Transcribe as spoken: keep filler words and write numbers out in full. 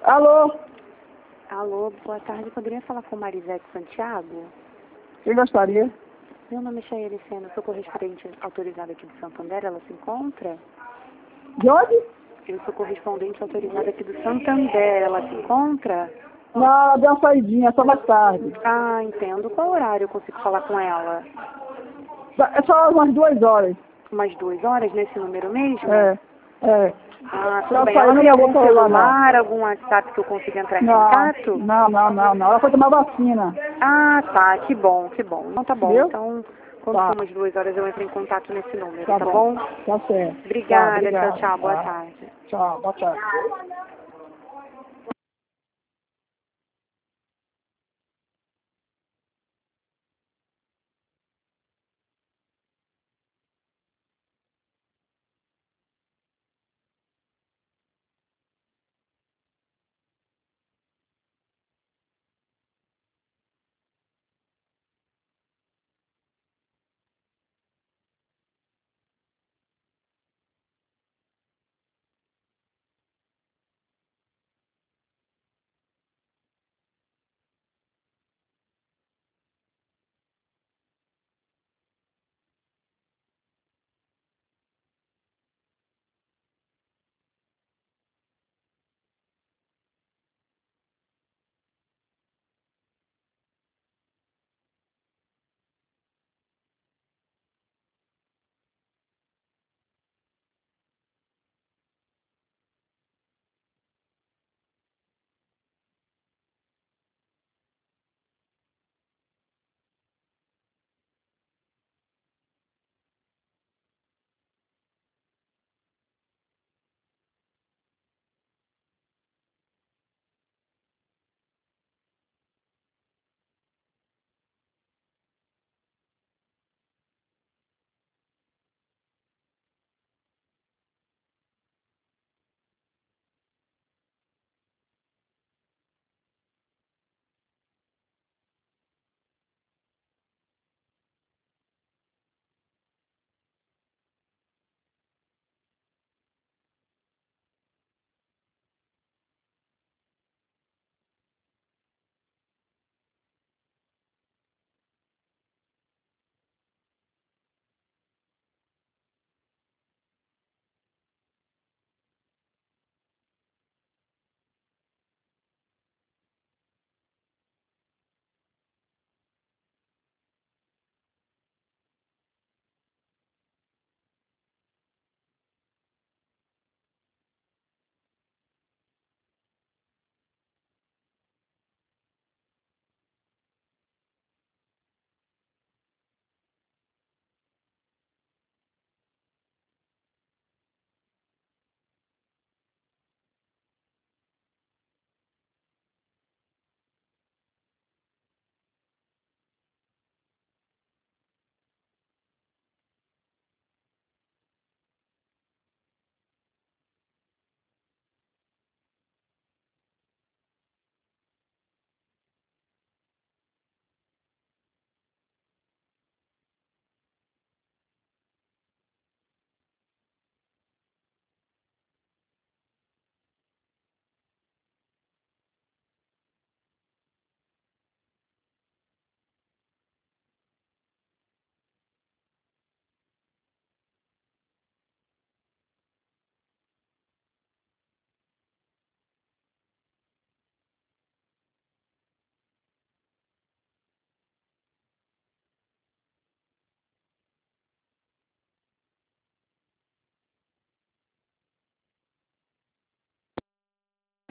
Alô? Alô, boa tarde. Poderia falar com Marisete Santiago? Quem gostaria? Meu nome é Chayeli Sena, sou correspondente autorizada aqui do Santander. Ela se encontra? De onde? Eu sou correspondente autorizada aqui do Santander. Ela se encontra? Não, ela deu uma saidinha, só mais tarde. Ah, entendo. Qual horário eu consigo falar com ela? É só umas duas horas. Umas duas horas nesse número mesmo? É, é. Ah, tudo Ela bem. saiu, Ela não tem levou algum celular, não. celular, algum WhatsApp que eu consiga entrar em Não, contato? não, não, não, não. Ela foi tomar vacina. Ah, tá. Que bom, que bom. Então tá bom. Viu? Então, quando Tá. for umas duas horas eu entro em contato nesse número, Tá tá bom. bom? Tá certo. Tá, Obrigada. Tchau, obrigado. tchau. Boa Tá. tarde. Tchau, boa tarde.